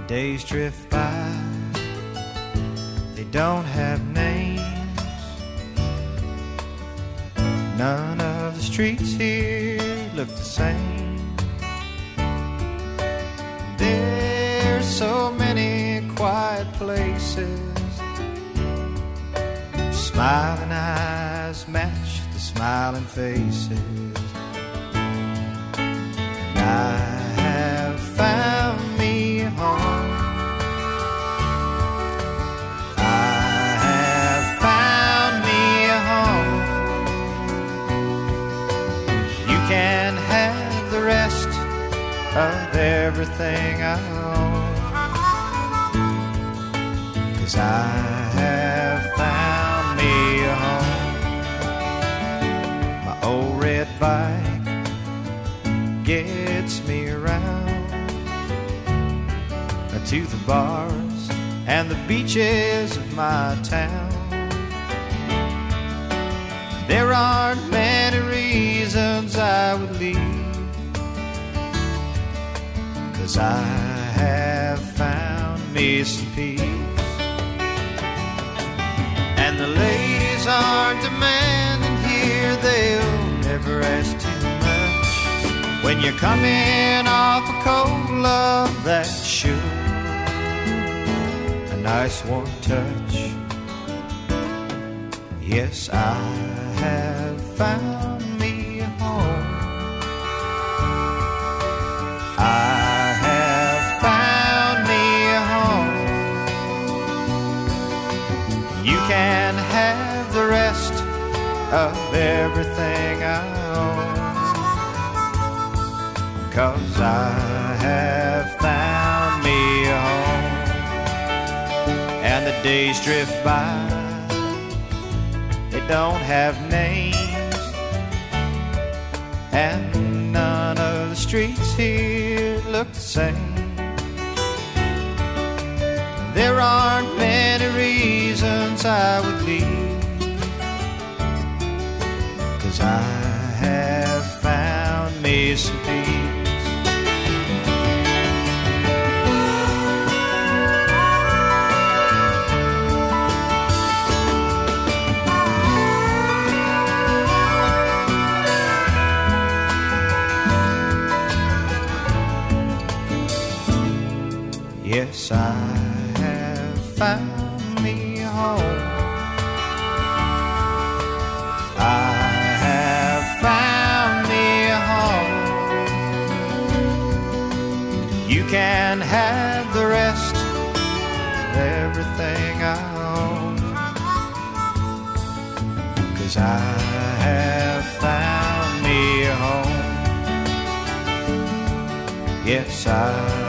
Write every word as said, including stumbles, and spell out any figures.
days drift by, they don't have names. None of the streets here look the same. There's so many quiet places. Smiling eyes match the smiling faces. And I have found me a home. I have found me a home. You can have the rest of everything I own, 'cause I have found me a home. My old red bike gets me around to the bars and the beaches of my town. There aren't many reasons I would leave, 'cause I have found me some peace. And the ladies aren't demanding here, they'll never ask too much. When you're coming off a cold love that's sure a nice warm touch. Yes, I have found me a home. I have found me a home. You can have the rest of everything I own, 'cause I have found me a home. And the days drift by, they don't have names. And none of the streets here look the same. There aren't many reasons I would leave, 'cause I have found me some peace. Yes, I have found me a home. I have found me a home. You can have the rest of everything I own, 'cause I have found me a home. Yes, I